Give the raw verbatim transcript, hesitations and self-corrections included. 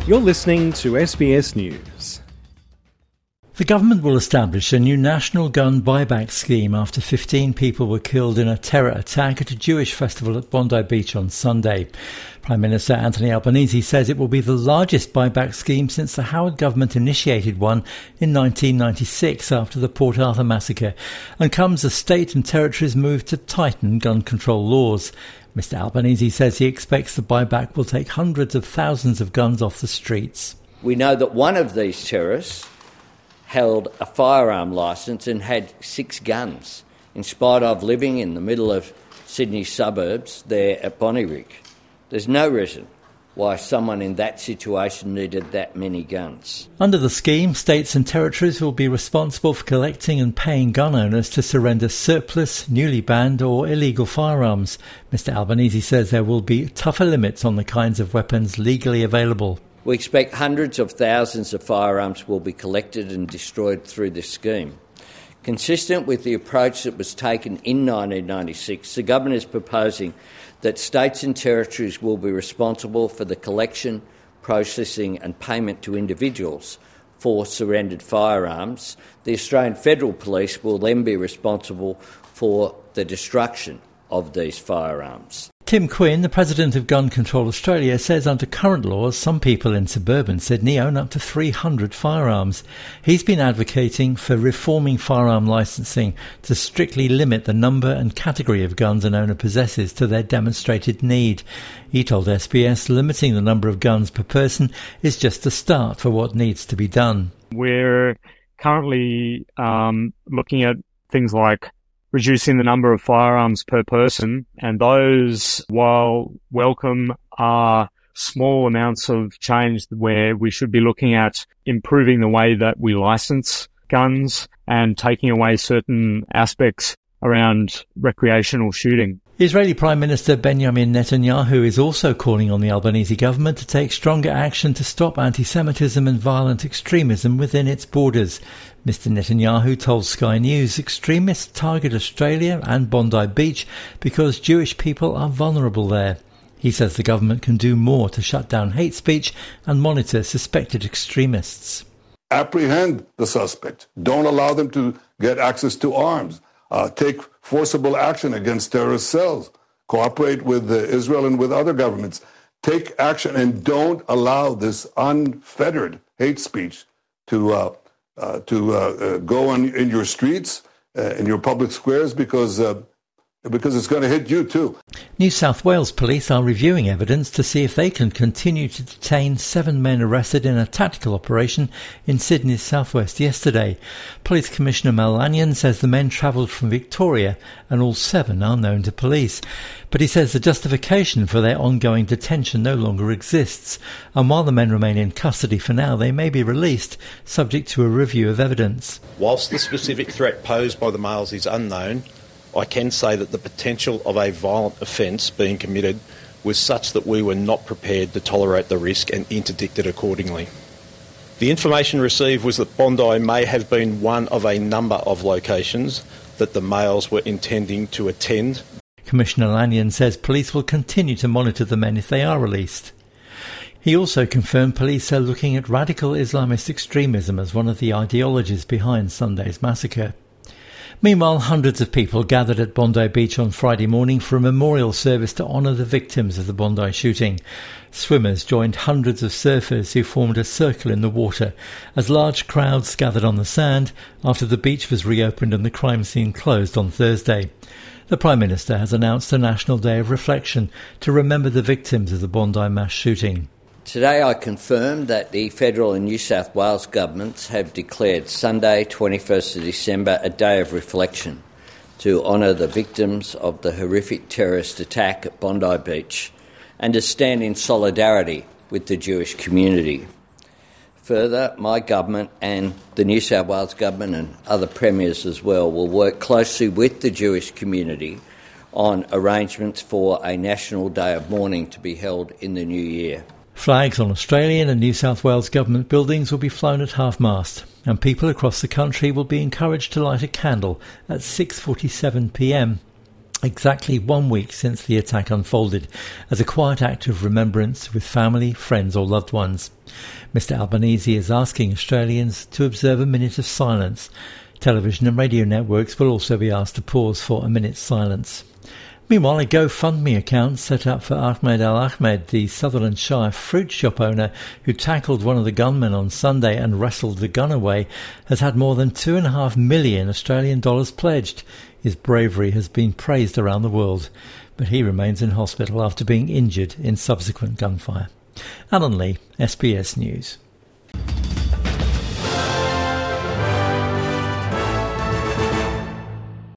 You're listening to S B S News. The government will establish a new national gun buyback scheme after fifteen people were killed in a terror attack at a Jewish festival at Bondi Beach on Sunday. Prime Minister Anthony Albanese says it will be the largest buyback scheme since the Howard government initiated one in nineteen ninety-six after the Port Arthur massacre, and comes as state and territories move to tighten gun control laws. Mister Albanese says he expects the buyback will take hundreds of thousands of guns off the streets. We know that one of these terrorists held a firearm licence and had six guns, in spite of living in the middle of Sydney suburbs there at Bonnyrigg. There's no reason why someone in that situation needed that many guns. Under the scheme, states and territories will be responsible for collecting and paying gun owners to surrender surplus, newly banned or illegal firearms. Mister Albanese says there will be tougher limits on the kinds of weapons legally available. We expect hundreds of thousands of firearms will be collected and destroyed through this scheme. Consistent with the approach that was taken in nineteen ninety-six, the government is proposing that states and territories will be responsible for the collection, processing and payment to individuals for surrendered firearms. The Australian Federal Police will then be responsible for the destruction of these firearms. Tim Quinn, the president of Gun Control Australia, says under current laws, some people in suburban Sydney own up to three hundred firearms. He's been advocating for reforming firearm licensing to strictly limit the number and category of guns an owner possesses to their demonstrated need. He told S B S limiting the number of guns per person is just the start for what needs to be done. We're currently um, looking at things like reducing the number of firearms per person, and those, while welcome, are small amounts of change where we should be looking at improving the way that we license guns and taking away certain aspects around recreational shooting. Israeli Prime Minister Benjamin Netanyahu is also calling on the Albanese government to take stronger action to stop anti-Semitism and violent extremism within its borders. Mister Netanyahu told Sky News extremists target Australia and Bondi Beach because Jewish people are vulnerable there. He says the government can do more to shut down hate speech and monitor suspected extremists. Apprehend the suspect. Don't allow them to get access to arms. Uh, take forcible action against terrorist cells. Cooperate with uh, Israel and with other governments. Take action and don't allow this unfettered hate speech to uh, uh, to uh, uh, go on in your streets, uh, in your public squares, because uh, because it's going to hit you too. New South Wales police are reviewing evidence to see if they can continue to detain seven men arrested in a tactical operation in Sydney's southwest yesterday. Police Commissioner Mel Lanyon says the men travelled from Victoria and all seven are known to police. But he says the justification for their ongoing detention no longer exists, and while the men remain in custody for now, they may be released, subject to a review of evidence. Whilst the specific threat posed by the males is unknown, I can say that the potential of a violent offence being committed was such that we were not prepared to tolerate the risk and interdicted accordingly. The information received was that Bondi may have been one of a number of locations that the males were intending to attend. Commissioner Lanyon says police will continue to monitor the men if they are released. He also confirmed police are looking at radical Islamist extremism as one of the ideologies behind Sunday's massacre. Meanwhile, hundreds of people gathered at Bondi Beach on Friday morning for a memorial service to honour the victims of the Bondi shooting. Swimmers joined hundreds of surfers who formed a circle in the water as large crowds gathered on the sand after the beach was reopened and the crime scene closed on Thursday. The Prime Minister has announced a national day of reflection to remember the victims of the Bondi mass shooting. Today I confirm that the Federal and New South Wales governments have declared Sunday, twenty-first of December, a day of reflection to honour the victims of the horrific terrorist attack at Bondi Beach and to stand in solidarity with the Jewish community. Further, my government and the New South Wales government and other premiers as well will work closely with the Jewish community on arrangements for a national day of mourning to be held in the new year. Flags on Australian and New South Wales government buildings will be flown at half-mast, and people across the country will be encouraged to light a candle at six forty-seven p m. exactly one week since the attack unfolded, as a quiet act of remembrance with family, friends or loved ones. Mister Albanese is asking Australians to observe a minute of silence. Television and radio networks will also be asked to pause for a minute's silence. Meanwhile, a GoFundMe account set up for Ahmed Al-Ahmed, the Sutherland Shire fruit shop owner who tackled one of the gunmen on Sunday and wrestled the gun away, has had more than two and a half million Australian dollars pledged. His bravery has been praised around the world, but he remains in hospital after being injured in subsequent gunfire. Alan Lee, S B S News.